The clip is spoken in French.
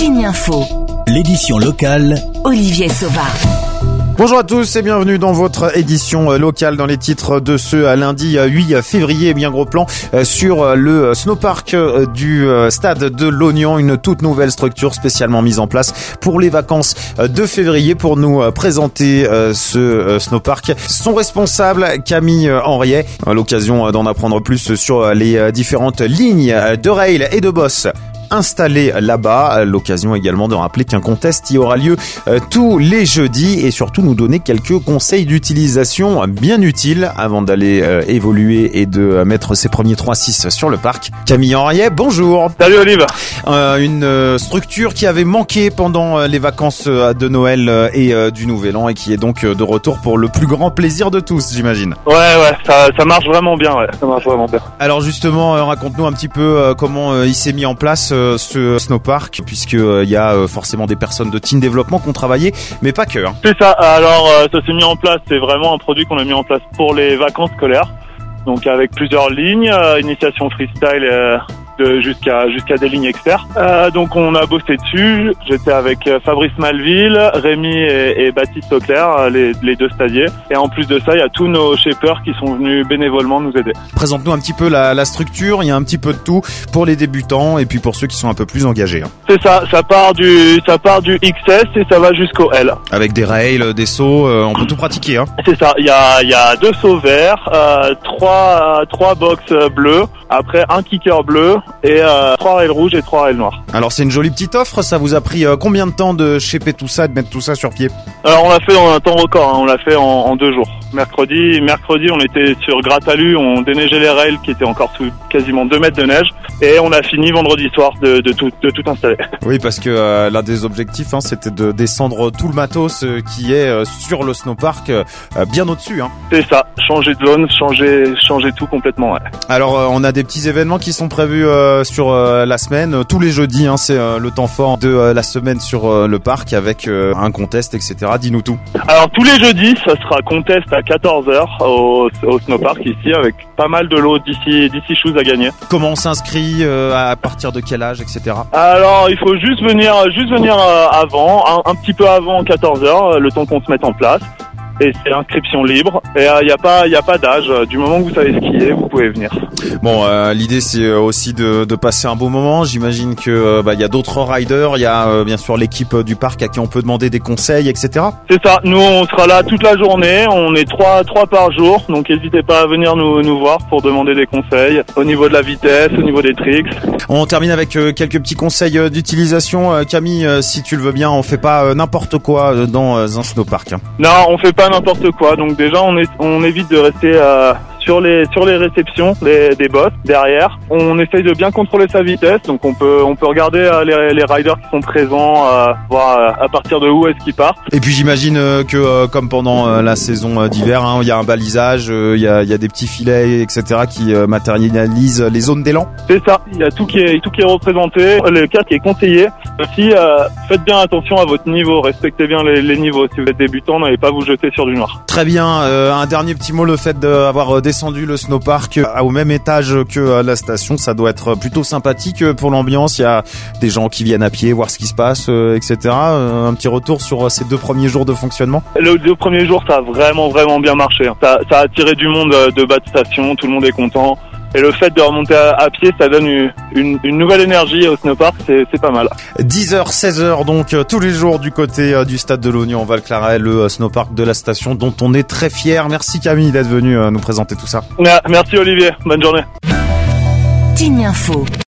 Tignes Info, l'édition locale, Olivier Sauva. Bonjour à tous et bienvenue dans votre édition locale dans les titres de ce lundi 8 février. Bien gros plan sur le snowpark du stade de l'Oignon, une toute nouvelle structure spécialement mise en place pour les vacances de février. Pour nous présenter ce snowpark, son responsable Camille Henriet, à l'occasion d'en apprendre plus sur les différentes lignes de rail et de boss installé là-bas. L'occasion également de rappeler qu'un contest y aura lieu tous les jeudis et surtout nous donner quelques conseils d'utilisation bien utiles avant d'aller évoluer et de mettre ses premiers 3-6 sur le parc. Camille Henriet, bonjour. Salut Olive. Une structure qui avait manqué pendant les vacances de Noël et du Nouvel An et qui est donc de retour pour le plus grand plaisir de tous, j'imagine. Ouais, ça marche vraiment bien, ça marche vraiment bien. Alors justement, raconte-nous un petit peu comment il s'est mis en place ce snowpark, puisqu'il y a forcément des personnes de team développement qui ont travaillé, mais pas que. C'est ça, alors ça s'est mis en place, c'est vraiment un produit qu'on a mis en place pour les vacances scolaires, donc avec plusieurs lignes, initiation freestyle jusqu'à des lignes externes. Donc on a bossé dessus, j'étais avec Fabrice Malville, Rémi et Baptiste Auclair, les deux stadiers. Et en plus de ça, il y a tous nos shapers qui sont venus bénévolement nous aider. Présente-nous un petit peu la structure, il y a un petit peu de tout pour les débutants et puis pour ceux qui sont un peu plus engagés. C'est ça, ça part du XS et ça va jusqu'au L. Avec des rails, des sauts, on peut tout pratiquer. C'est ça, il y a 2 sauts verts, 3 box bleus, après un kicker bleu, et 3 rails rouges et 3 rails noirs. Alors c'est une jolie petite offre, ça vous a pris combien de temps de shaper tout ça, de mettre tout ça sur pied? Alors on l'a fait en un temps record, on l'a fait en 2 jours. Mercredi on était sur Gratalu, on déneigeait les rails qui étaient encore sous quasiment 2 mètres de neige, et on a fini vendredi soir de tout installer. Oui, parce que l'un des objectifs c'était de descendre tout le matos qui est sur le snowpark bien au-dessus. C'est ça, changer de zone, changer tout complètement. Ouais. Alors on a des petits événements qui sont prévus sur la semaine, tous les jeudis, c'est le temps fort de la semaine sur le parc avec un contest, etc. Dis-nous tout. Alors tous les jeudis, ça sera contest à 14h au snowpark ici, avec pas mal de lots d'ici shoes à gagner. Comment on s'inscrit, à partir de quel âge, etc. Alors il faut juste venir avant, un petit peu avant 14h, le temps qu'on se mette en place. Et c'est inscription libre et il y a pas d'âge, du moment que vous savez skier, vous pouvez venir. Bon, l'idée c'est aussi de passer un beau moment. J'imagine que il y a d'autres riders, il y a bien sûr l'équipe du parc à qui on peut demander des conseils, etc. C'est ça, nous on sera là toute la journée, on est 3 par jour, donc n'hésitez pas à venir nous voir pour demander des conseils au niveau de la vitesse, au niveau des tricks. On termine avec quelques petits conseils d'utilisation. Camille, si tu le veux bien, on fait pas n'importe quoi dans un snowpark. Non, on fait pas n'importe quoi, donc déjà on évite de rester sur les réceptions des boss derrière. On essaye de bien contrôler sa vitesse, donc on peut regarder les riders qui sont présents, voir à partir de où est-ce qu'ils partent. Et puis j'imagine que comme pendant la saison d'hiver, il y a un balisage, il y a des petits filets, etc. qui matérialisent les zones d'élan. C'est ça, il y a tout qui est représenté, le casque est conseillé. Aussi, faites bien attention à votre niveau, respectez bien les niveaux. Si vous êtes débutant, n'allez pas vous jeter sur du noir. Très bien, un dernier petit mot, le fait d'avoir descendu le snowpark au même étage que la station, ça doit être plutôt sympathique pour l'ambiance. Il y a des gens qui viennent à pied voir ce qui se passe, etc. Un petit retour sur ces 2 premiers jours de fonctionnement. Les 2 premiers jours, ça a vraiment bien marché. Ça a attiré du monde de bas de station, tout le monde est content. Et le fait de remonter à pied, ça donne une nouvelle énergie au snowpark, c'est pas mal. 10h, 16h donc tous les jours du côté du stade de l'Oignon, Val-Claret, le snowpark de la station dont on est très fiers. Merci Camille d'être venu nous présenter tout ça. Merci Olivier, bonne journée. Tignes Info.